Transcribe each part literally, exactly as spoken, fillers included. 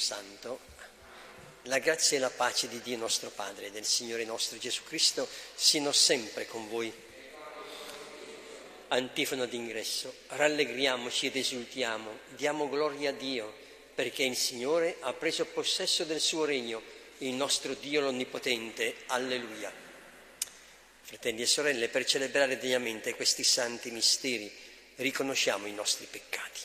Santo, la grazia e la pace di Dio nostro Padre e del Signore nostro Gesù Cristo siano sempre con voi. Antifona d'ingresso: rallegriamoci ed esultiamo, diamo gloria a Dio, perché il Signore ha preso possesso del suo regno, il nostro Dio l'Onnipotente. Alleluia. Fratelli e sorelle, per celebrare degnamente questi santi misteri, riconosciamo i nostri peccati.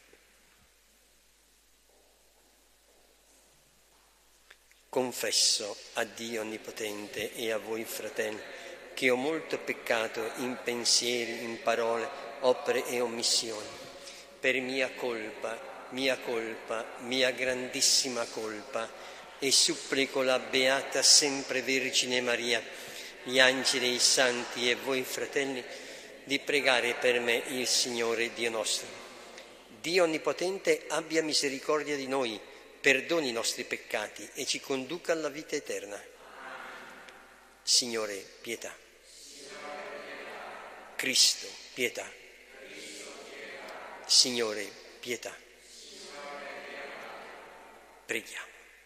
Confesso a Dio Onnipotente e a voi, fratelli, che ho molto peccato in pensieri, in parole, opere e omissioni. Per mia colpa, mia colpa, mia grandissima colpa, e supplico la Beata Sempre Vergine Maria, gli angeli e i santi e voi, fratelli, di pregare per me il Signore Dio nostro. Dio Onnipotente abbia misericordia di noi, perdoni i nostri peccati e ci conduca alla vita eterna. Signore, pietà. Cristo, pietà. Signore, pietà. Preghiamo.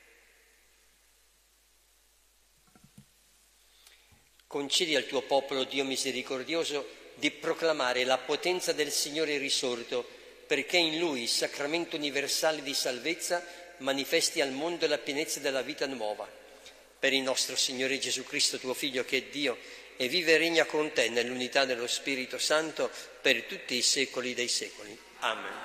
Concedi al tuo popolo, Dio misericordioso, di proclamare la potenza del Signore risorto, perché in Lui, il sacramento universale di salvezza, manifesti al mondo la pienezza della vita nuova. Per il nostro Signore Gesù Cristo, tuo Figlio, che è Dio e vive e regna con te nell'unità dello Spirito Santo per tutti i secoli dei secoli. Amen.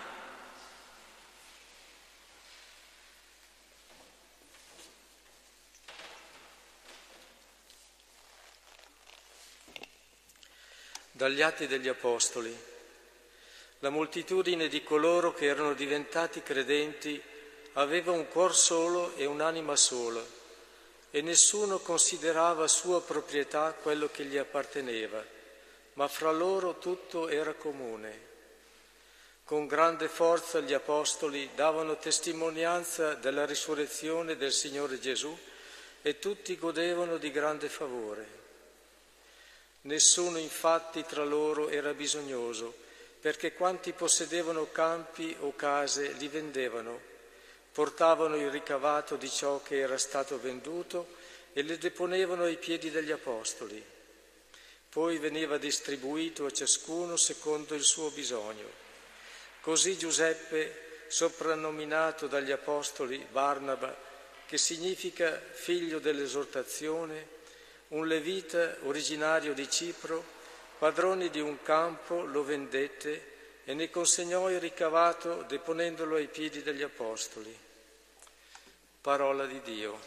Dagli Atti degli Apostoli. La moltitudine di coloro che erano diventati credenti aveva un cuor solo e un'anima sola, e nessuno considerava sua proprietà quello che gli apparteneva, ma fra loro tutto era comune. Con grande forza gli Apostoli davano testimonianza della risurrezione del Signore Gesù e tutti godevano di grande favore. Nessuno infatti tra loro era bisognoso, perché quanti possedevano campi o case li vendevano, portavano il ricavato di ciò che era stato venduto e le deponevano ai piedi degli Apostoli. Poi veniva distribuito a ciascuno secondo il suo bisogno. Così Giuseppe, soprannominato dagli Apostoli Barnaba, che significa figlio dell'esortazione, un levita originario di Cipro, padrone di un campo, lo vendette e ne consegnò il ricavato deponendolo ai piedi degli Apostoli. Parola di Dio.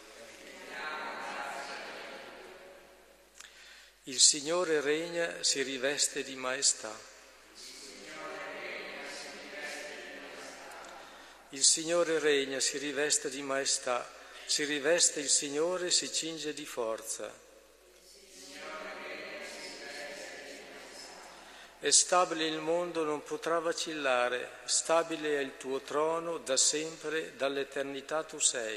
Il Signore regna, si riveste di maestà. Il Signore regna, si riveste di maestà. Si riveste il Signore, si cinge di forza. È stabile il mondo, non potrà vacillare, stabile è il tuo trono, da sempre, dall'eternità tu sei.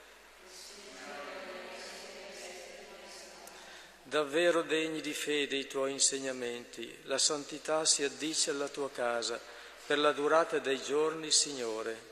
Davvero degni di fede i tuoi insegnamenti, la santità si addice alla tua casa, per la durata dei giorni, Signore.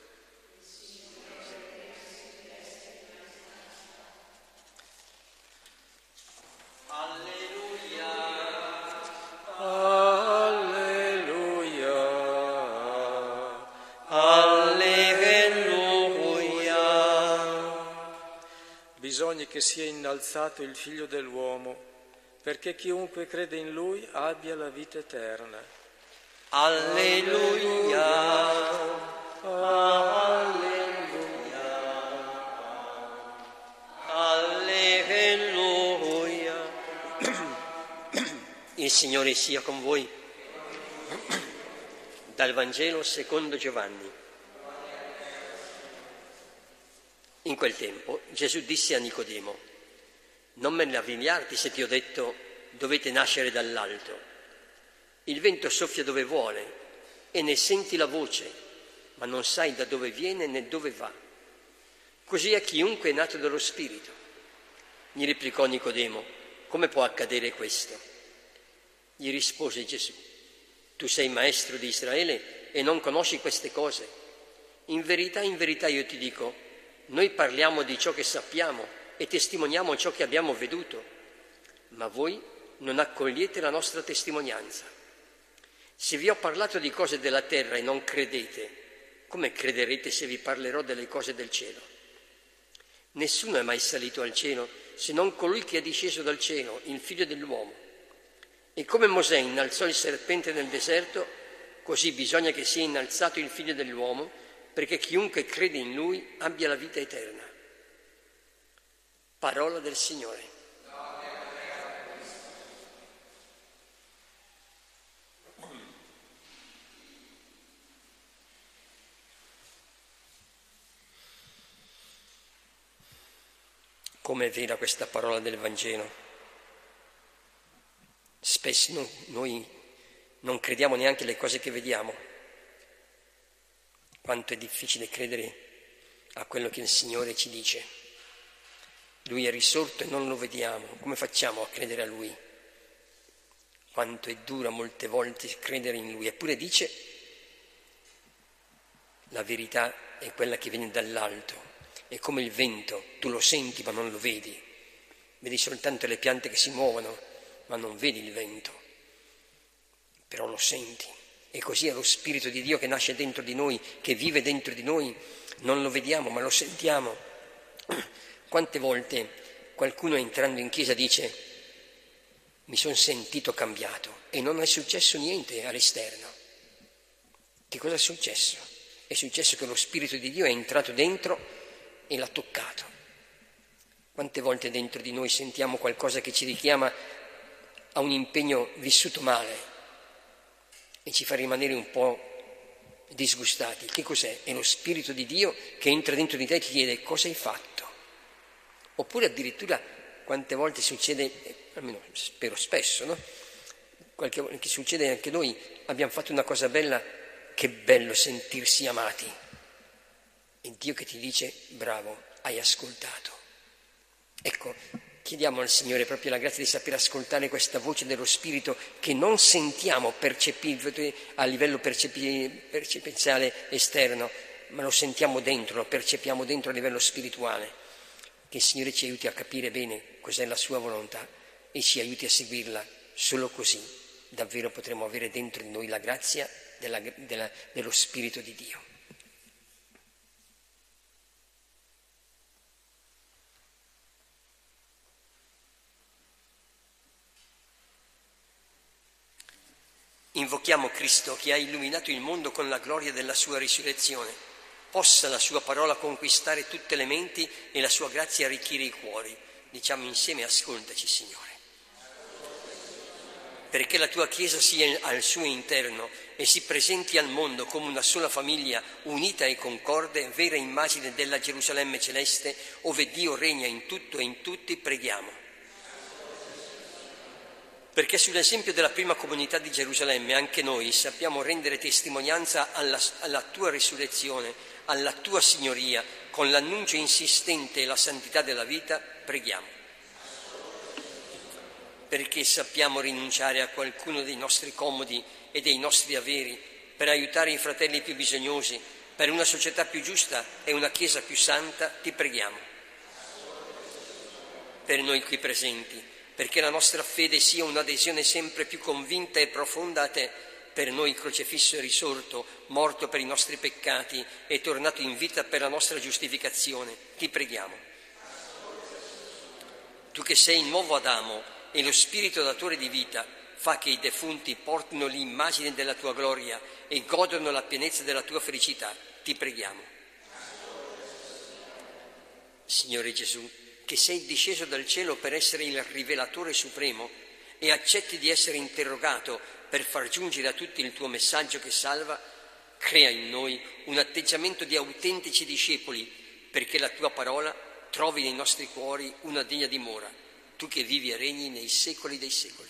Bisogna che sia innalzato il Figlio dell'uomo, perché chiunque crede in Lui abbia la vita eterna. Alleluia. Alleluia. Alleluia. Il Signore sia con voi. Dal Vangelo secondo Giovanni. In quel tempo Gesù disse a Nicodemo: non meravigliarti se ti ho detto dovete nascere dall'alto. Il vento soffia dove vuole e ne senti la voce, ma non sai da dove viene né dove va. Così è chiunque è nato dallo Spirito. Gli replicò Nicodemo: come può accadere questo? Gli rispose Gesù: tu sei maestro di Israele e non conosci queste cose? In verità, in verità io ti dico Noi parliamo di ciò che sappiamo e testimoniamo ciò che abbiamo veduto, ma voi non accogliete la nostra testimonianza. Se vi ho parlato di cose della terra e non credete, come crederete se vi parlerò delle cose del cielo? Nessuno è mai salito al cielo se non colui che è disceso dal cielo, il Figlio dell'uomo. E come Mosè innalzò il serpente nel deserto, così bisogna che sia innalzato il Figlio dell'uomo, perché chiunque crede in Lui abbia la vita eterna. Parola del Signore. Come è vera questa parola del Vangelo. Spesso no, noi non crediamo neanche alle cose che vediamo. Quanto è difficile credere a quello che il Signore ci dice. Lui è risorto e non lo vediamo. Come facciamo a credere a Lui? Quanto è dura molte volte credere in Lui. Eppure dice, la verità è quella che viene dall'alto. È come il vento, tu lo senti ma non lo vedi, vedi soltanto le piante che si muovono, ma non vedi il vento, però lo senti. E così è lo Spirito di Dio che nasce dentro di noi, che vive dentro di noi, non lo vediamo ma lo sentiamo. Quante volte qualcuno entrando in chiesa dice, mi sono sentito cambiato, e non è successo niente all'esterno. Che cosa è successo? È successo che lo Spirito di Dio è entrato dentro e l'ha toccato. Quante volte dentro di noi sentiamo qualcosa che ci richiama a un impegno vissuto male e ci fa rimanere un po' disgustati. Che cos'è? È lo Spirito di Dio che entra dentro di te e ti chiede cosa hai fatto. Oppure addirittura quante volte succede, almeno spero spesso, no? Qualche volta che succede anche noi, abbiamo fatto una cosa bella, che bello sentirsi amati. E Dio che ti dice, bravo, hai ascoltato. Ecco, chiediamo al Signore proprio la grazia di saper ascoltare questa voce dello Spirito che non sentiamo percepire a livello percepiziale esterno, ma lo sentiamo dentro, lo percepiamo dentro a livello spirituale. Che il Signore ci aiuti a capire bene cos'è la sua volontà e ci aiuti a seguirla. Solo così davvero potremo avere dentro di noi la grazia della, della, dello Spirito di Dio. Invochiamo Cristo che ha illuminato il mondo con la gloria della sua risurrezione. Possa la sua parola conquistare tutte le menti e la sua grazia arricchire i cuori. Diciamo insieme, ascoltaci Signore. Perché la tua Chiesa sia al suo interno e si presenti al mondo come una sola famiglia unita e concorde, vera immagine della Gerusalemme celeste, ove Dio regna in tutto e in tutti, preghiamo. Perché sull'esempio della prima comunità di Gerusalemme anche noi sappiamo rendere testimonianza alla, alla tua risurrezione, alla tua signoria, con l'annuncio insistente e la santità della vita, preghiamo. Perché sappiamo rinunciare a qualcuno dei nostri comodi e dei nostri averi per aiutare i fratelli più bisognosi, per una società più giusta e una Chiesa più santa, ti preghiamo. Per noi qui presenti, perché la nostra fede sia un'adesione sempre più convinta e profonda a te, per noi crocefisso e risorto, morto per i nostri peccati e tornato in vita per la nostra giustificazione, ti preghiamo. Tu che sei il nuovo Adamo e lo Spirito datore di vita, fa che i defunti portino l'immagine della tua gloria e godano la pienezza della tua felicità, ti preghiamo. Signore Gesù, che sei disceso dal cielo per essere il rivelatore supremo e accetti di essere interrogato per far giungere a tutti il tuo messaggio che salva, crea in noi un atteggiamento di autentici discepoli perché la tua parola trovi nei nostri cuori una degna dimora, tu che vivi e regni nei secoli dei secoli.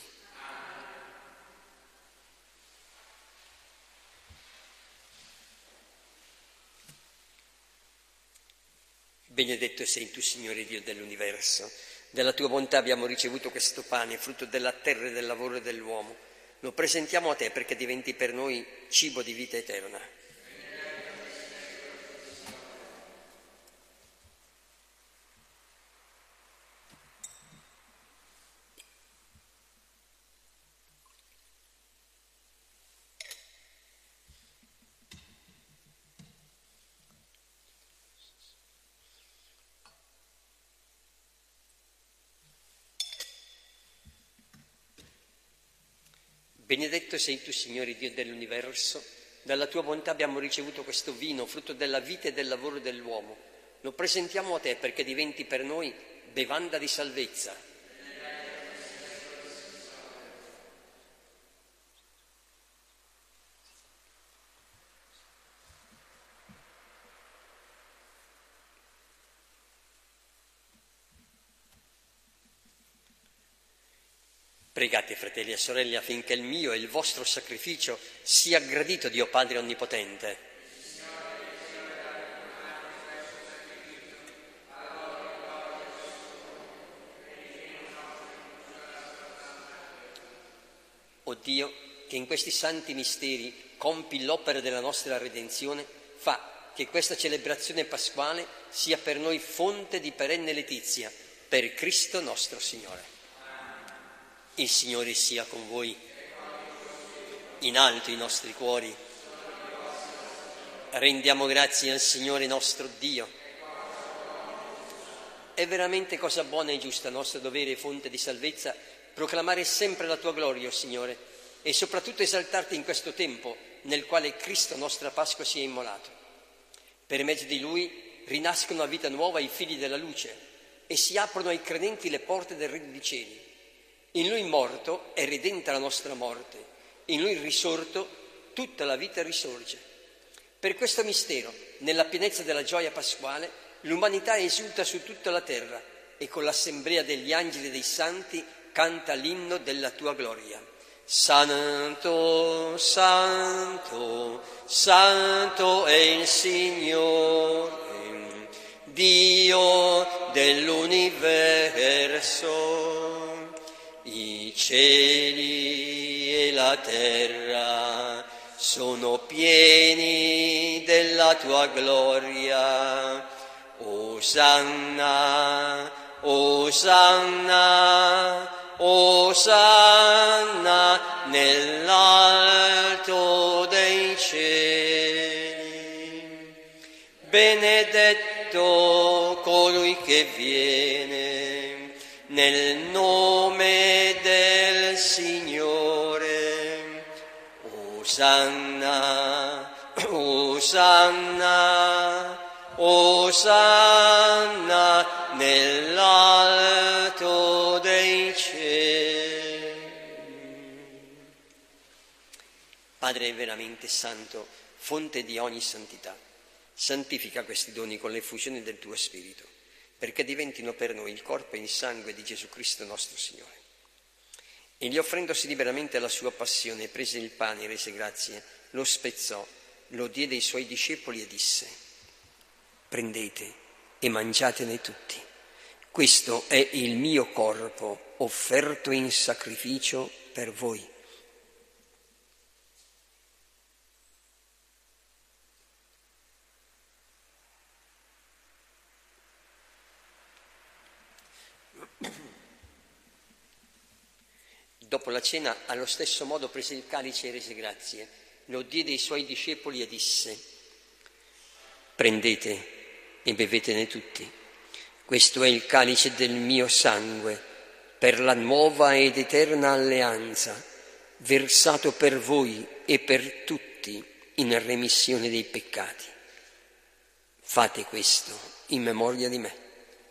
Benedetto sei tu, Signore Dio dell'universo. Dalla tua bontà abbiamo ricevuto questo pane, frutto della terra e del lavoro dell'uomo. Lo presentiamo a te perché diventi per noi cibo di vita eterna. Benedetto sei tu, Signore Dio dell'universo, dalla tua bontà abbiamo ricevuto questo vino, frutto della vita e del lavoro dell'uomo. Lo presentiamo a te perché diventi per noi bevanda di salvezza. Pregate, fratelli e sorelle, affinché il mio e il vostro sacrificio sia gradito Dio Padre Onnipotente. O Dio, che in questi santi misteri compi l'opera della nostra redenzione, fa che questa celebrazione pasquale sia per noi fonte di perenne letizia, per Cristo nostro Signore. Il Signore sia con voi. In alto i nostri cuori. Rendiamo grazie al Signore nostro Dio. È veramente cosa buona e giusta, nostro dovere e fonte di salvezza, proclamare sempre la tua gloria, o Signore, e soprattutto esaltarti in questo tempo nel quale Cristo, nostra Pasqua, si è immolato. Per mezzo di Lui rinascono a vita nuova i figli della luce e si aprono ai credenti le porte del Regno dei Cieli. In Lui morto è redenta la nostra morte, in Lui risorto tutta la vita risorge. Per questo mistero, nella pienezza della gioia pasquale, l'umanità esulta su tutta la terra e con l'assemblea degli angeli e dei santi canta l'inno della tua gloria. Santo, santo, santo è il Signore, Dio dell'universo. I cieli e la terra sono pieni della tua gloria. Osanna, Osanna, Osanna nell'alto dei cieli. Benedetto colui che viene nel nome del Signore. Osanna, Osanna, Osanna nell'alto dei cieli. Padre veramente santo, fonte di ogni santità, santifica questi doni con l'effusione del tuo Spirito, perché diventino per noi il corpo e il sangue di Gesù Cristo nostro Signore. Egli, offrendosi liberamente alla sua passione, prese il pane e rese grazie, lo spezzò, lo diede ai suoi discepoli e disse: prendete e mangiatene tutti. Questo è il mio corpo offerto in sacrificio per voi. Dopo la cena, allo stesso modo prese il calice e rese grazie, lo diede ai suoi discepoli e disse: prendete e bevetene tutti. Questo è il calice del mio sangue, per la nuova ed eterna alleanza, versato per voi e per tutti in remissione dei peccati. Fate questo in memoria di me.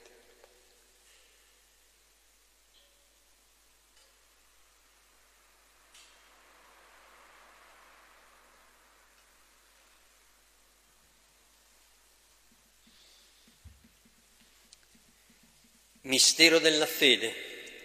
Mistero della fede.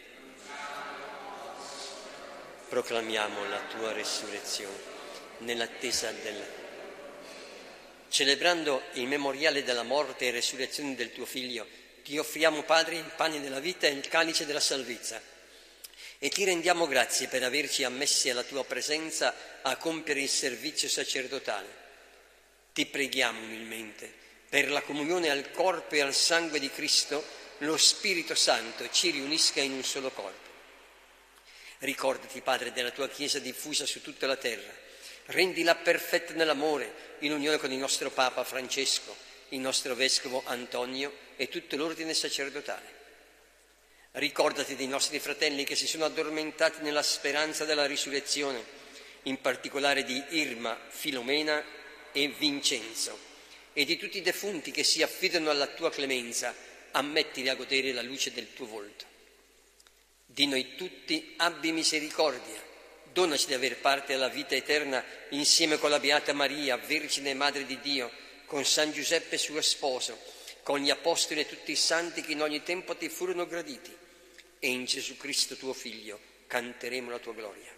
Proclamiamo la tua resurrezione nell'attesa del... Celebrando il memoriale della morte e resurrezione del tuo Figlio, ti offriamo, Padre, il pane della vita e il calice della salvezza, e ti rendiamo grazie per averci ammessi alla tua presenza a compiere il servizio sacerdotale. Ti preghiamo umilmente per la comunione al corpo e al sangue di Cristo, lo Spirito Santo ci riunisca in un solo corpo. Ricordati, Padre, della tua Chiesa diffusa su tutta la terra. Rendila perfetta nell'amore, in unione con il nostro Papa Francesco, il nostro Vescovo Antonio e tutto l'ordine sacerdotale. Ricordati dei nostri fratelli che si sono addormentati nella speranza della risurrezione, in particolare di Irma, Filomena e Vincenzo, e di tutti i defunti che si affidano alla tua clemenza, ammettili a godere la luce del tuo volto. Di noi tutti abbi misericordia, donaci di aver parte alla vita eterna insieme con la Beata Maria, Vergine e Madre di Dio, con San Giuseppe suo sposo, con gli Apostoli e tutti i santi che in ogni tempo ti furono graditi, e in Gesù Cristo tuo Figlio canteremo la tua gloria.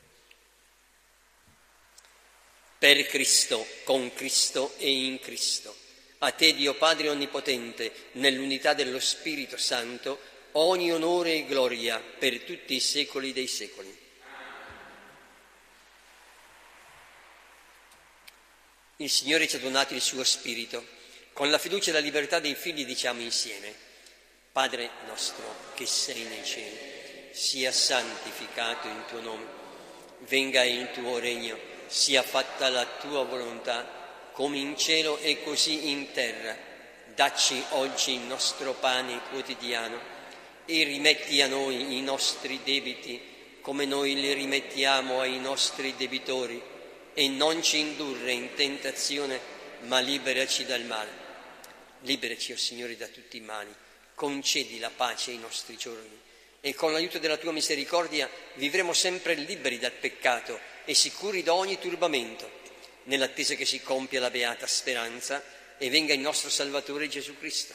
Per Cristo, con Cristo e in Cristo, a te Dio Padre Onnipotente, nell'unità dello Spirito Santo, ogni onore e gloria per tutti i secoli dei secoli. Il Signore ci ha donato il suo Spirito. Con la fiducia e la libertà dei figli diciamo insieme: Padre nostro che sei nei cieli, sia santificato il tuo nome, venga il tuo regno, sia fatta la tua volontà, come in cielo e così in terra. Dacci oggi il nostro pane quotidiano e rimetti a noi i nostri debiti, come noi li rimettiamo ai nostri debitori, e non ci indurre in tentazione, ma liberaci dal male. Liberaci, o Signore, da tutti i mali, concedi la pace ai nostri giorni, e con l'aiuto della tua misericordia vivremo sempre liberi dal peccato e sicuri da ogni turbamento, nell'attesa che si compia la beata speranza e venga il nostro Salvatore Gesù Cristo.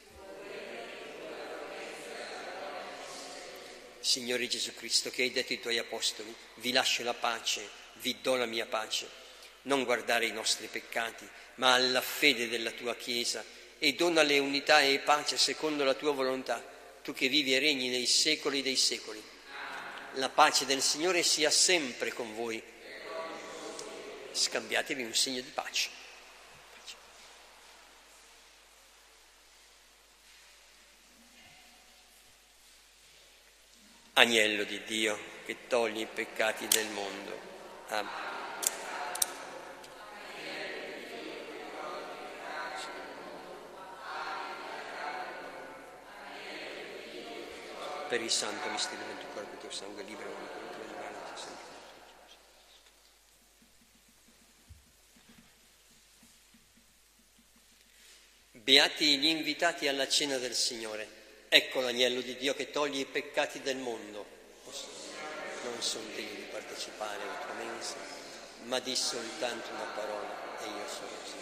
Signore Gesù Cristo, che hai detto ai tuoi apostoli: vi lascio la pace, vi do la mia pace. Non guardare i nostri peccati, ma alla fede della tua Chiesa, e donale unità e pace secondo la tua volontà, tu che vivi e regni nei secoli dei secoli. La pace del Signore sia sempre con voi. Scambiatevi un segno di pace. Agnello di Dio, che togli i peccati del mondo. Amen. Per il santo mistero del tuo corpo e del tuo sangue, libero ogni corruzione di male, Beati gli invitati alla cena del Signore. Ecco l'agnello di Dio che toglie i peccati del mondo. Non sono degno di partecipare alla tua mensa, ma di soltanto una parola e io sono salvo.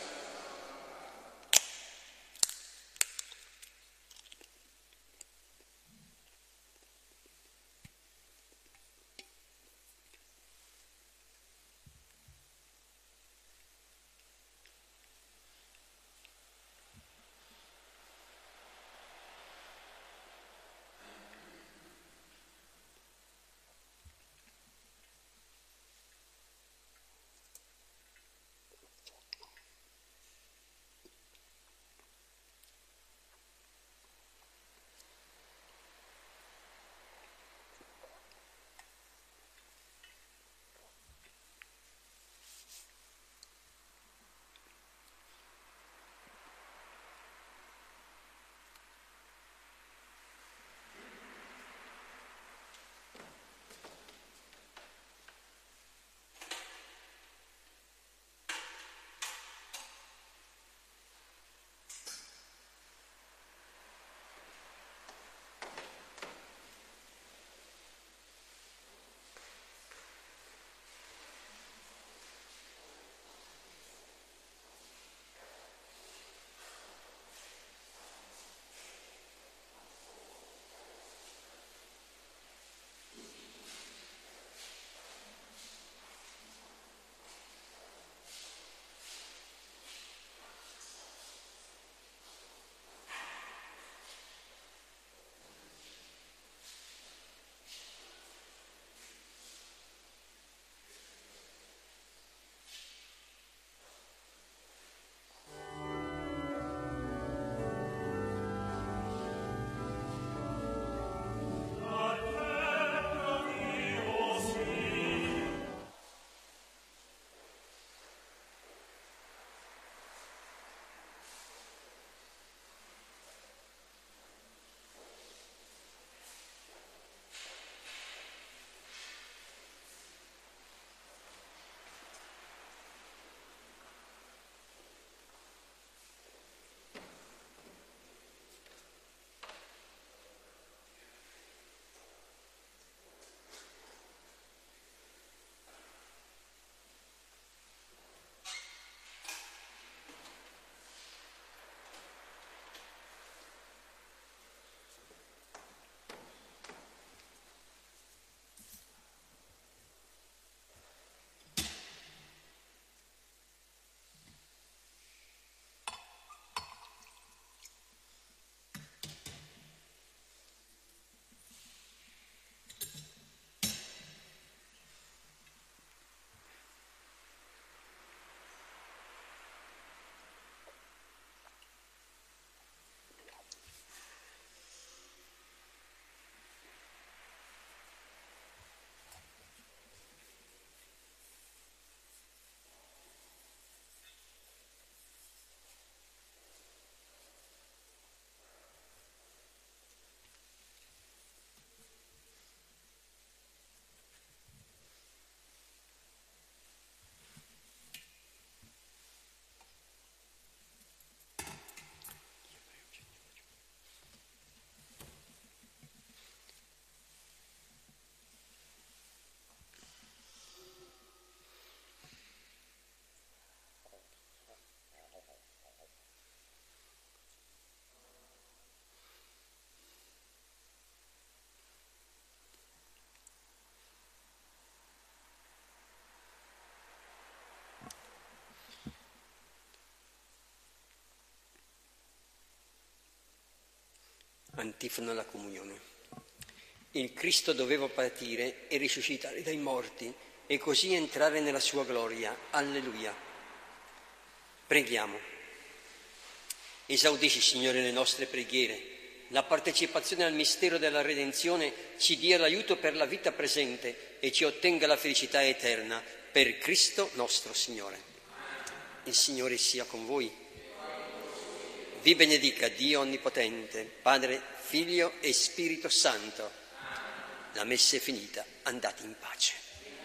Antifona alla comunione. Il Cristo doveva partire e risuscitare dai morti e così entrare nella sua gloria. Alleluia. Preghiamo. Esaudisci, Signore, le nostre preghiere. La partecipazione al mistero della redenzione ci dia l'aiuto per la vita presente e ci ottenga la felicità eterna per Cristo nostro Signore. Il Signore sia con voi. Vi benedica Dio Onnipotente, Padre, Figlio e Spirito Santo. La messa è finita, andate in pace.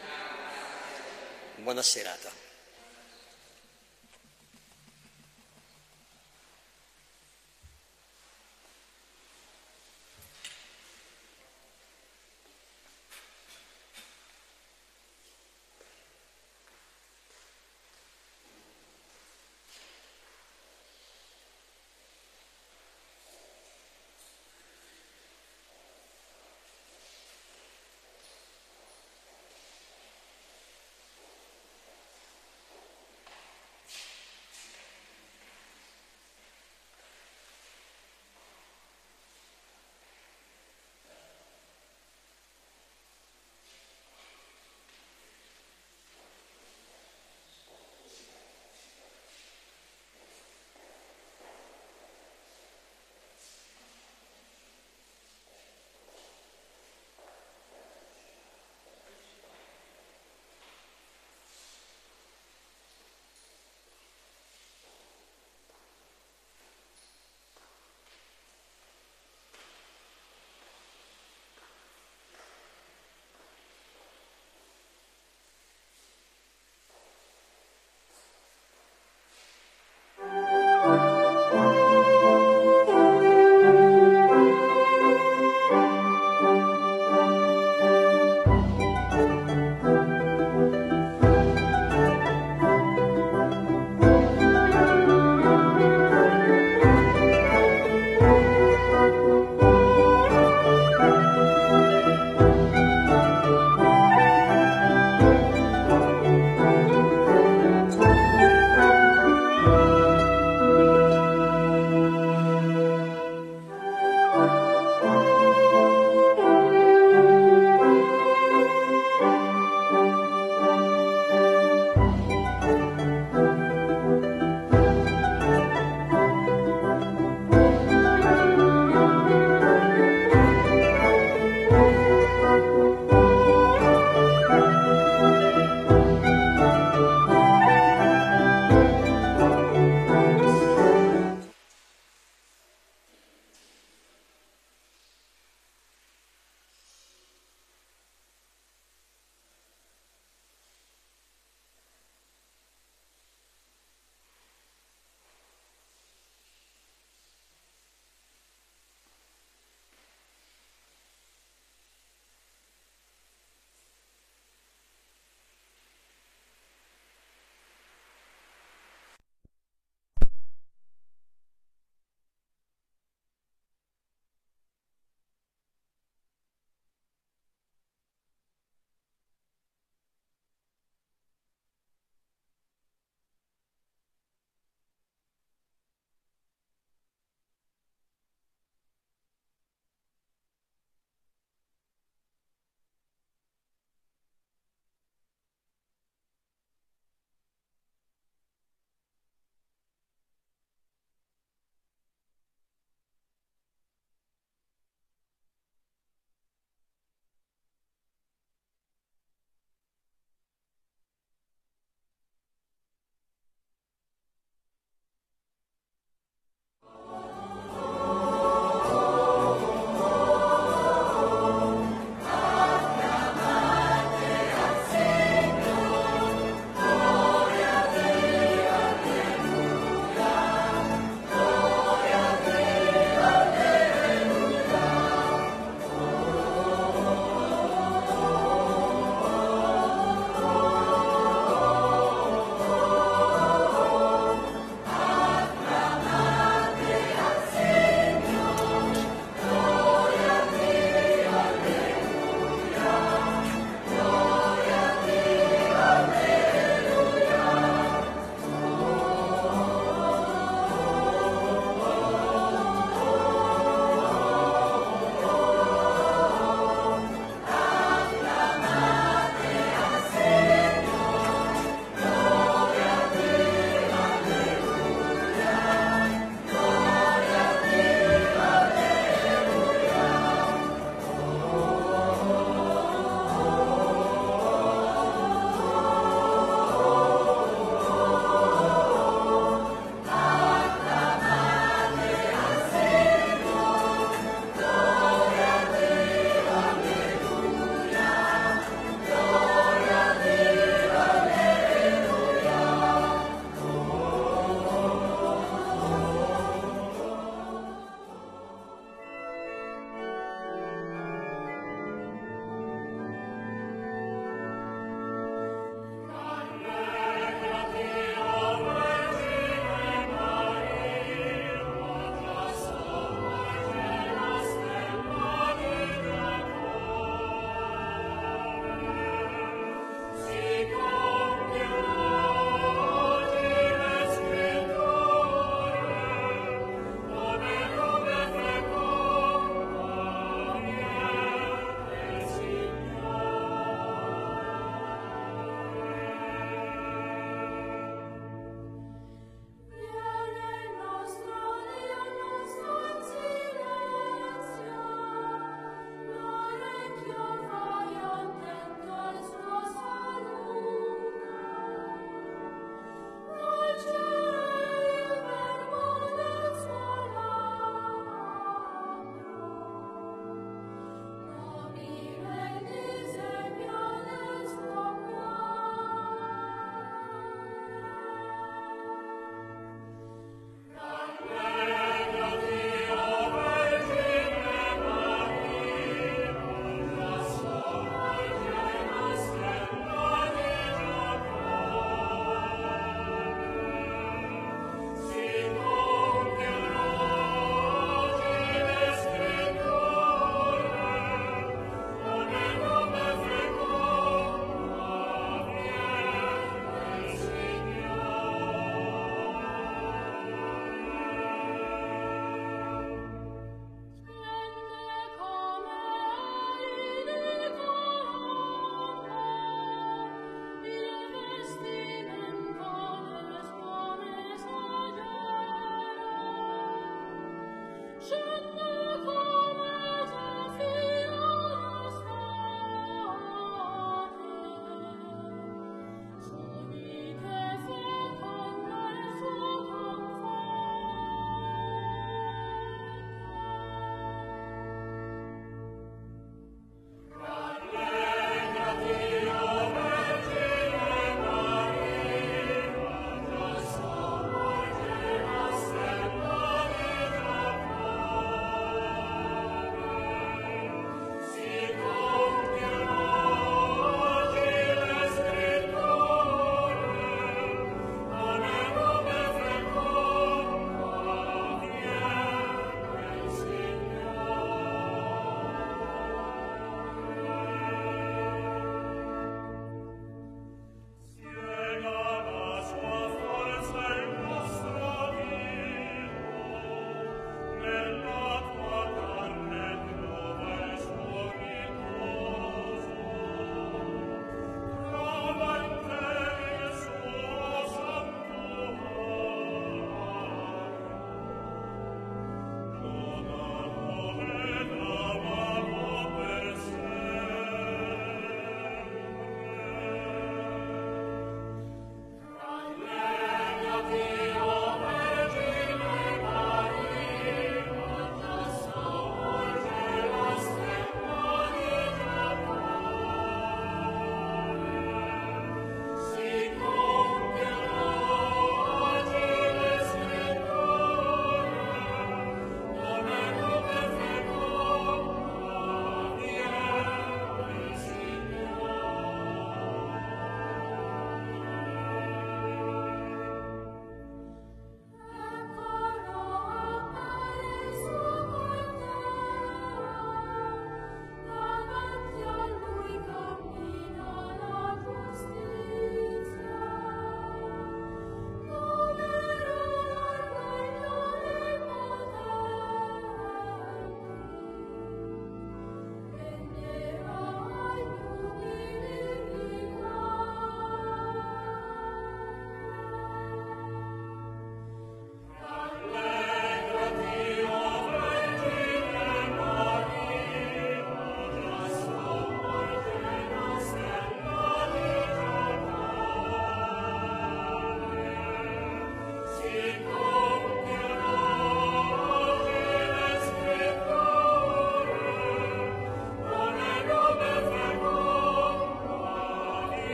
Buona serata.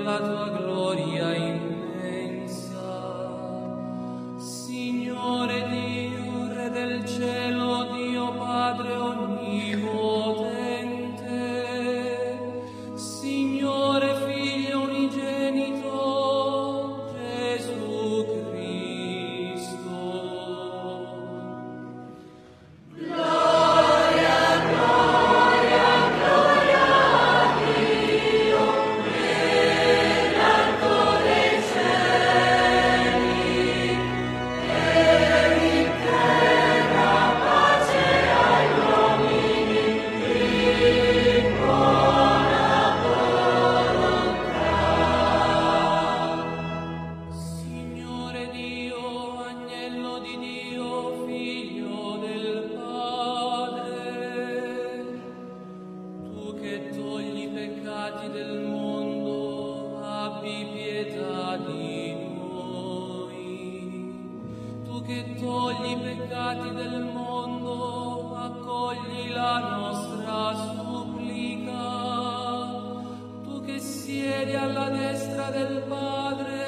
la tua gloria immensa. Signore Dio, Re del cielo, Dio Padre onnipotente, Signore Figlio unigenito, Gesù Cristo. Gloria, gloria, gloria a Dio nell'alto dei cieli e in terra pace agli uomini di buona volontà. Signore Dio, agnello di Dio, figlio del Padre, tu che togli i peccati del mondo, abbi pietà di noi. Tu che togli i peccati del mondo, accogli la nostra supplica. Tu che siedi alla destra del Padre,